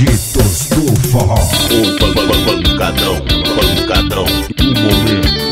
Agitos do Forró. O pancadão do momento.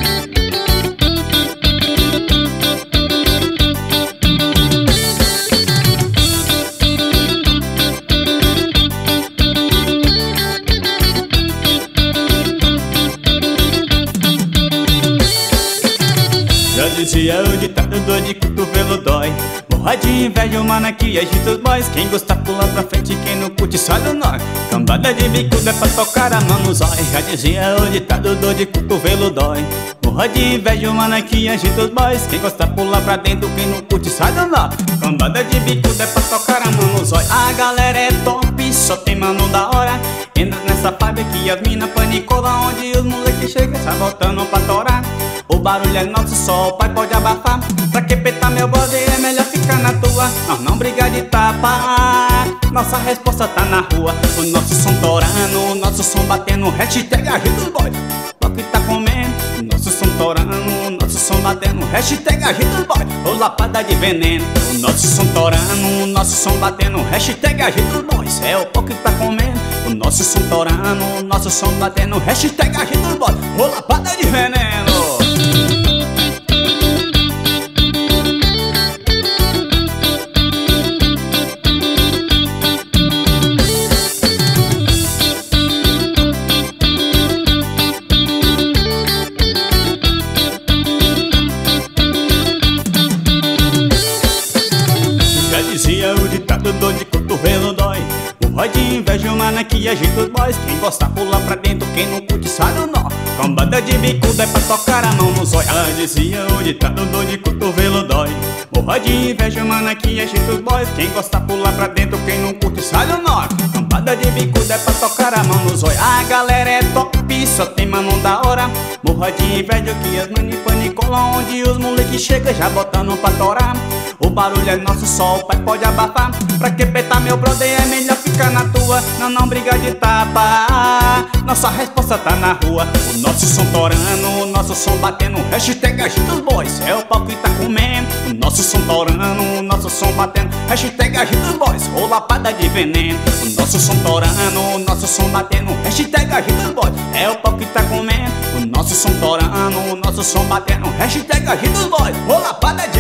Já dizia o ditado, dor de cotovelo dói. Morra de inveja humana que agita os boys. Quem gosta pula pra frente, quem não curte sai do nó. Cambada de bicuda é pra tocar a mão no zói. Já dizia o ditado, dor de cotovelo dói. Morra de inveja humana que agita os boys. Quem gosta pula pra dentro, quem não curte sai do nó. Cambada de bicuda é pra tocar a mão no zói. A galera é top, só tem mano da hora. Entra nessa vibe que as mina panicou. Lá onde os moleques chegam, sai voltando pra torar. O barulho é nosso, só o pai pode abafar. Pra que petar meu bode é melhor ficar na tua. Nós não briga de tapa, nossa resposta tá na rua. O nosso som torando, o nosso som batendo. Hashtag agita os boys, o que tá comendo. O nosso som torando, o nosso som batendo. Hashtag agita os boys, ou lapada de veneno. O nosso som torando, o nosso som batendo. Hashtag agita os boys, é o pau que tá comendo. O nosso som torando, o nosso som batendo. Hashtag agita os boys, ou lapada de veneno. Já dizia o ditado, dor de cotovelo dói. Morra de inveja humana que agita os boys. Quem gosta pula pra dentro, quem não curte sai do nó. Cambada de bicuda é pra tocar a mão no zóio. Já dizia o ditado, dor de cotovelo dói. Morra de inveja humana que agita os boys. Quem gosta pula pra dentro, quem não curte sai do nó. Cambada de bicuda é pra tocar a mão no zóio. A galera é top, só tem mano da hora. Morra de inveja que as mani panicou. Lá onde os moleques chegam, já botando pra torar. O barulho é nosso, só o pai pode abafar. Pra que petar meu brother é melhor ficar na tua. Não briga de tapa, nossa resposta tá na rua. O nosso som torando, o nosso som batendo. Hashtag agita os boys, é o pau que tá comendo. O nosso som torando, o nosso som batendo. Hashtag agita os boys, ou lapada de veneno. O nosso som torando, o nosso som batendo. Hashtag agita os boys, é o pau que tá comendo. O nosso som torando, o nosso som batendo. Hashtag agita os boys, ou lapada de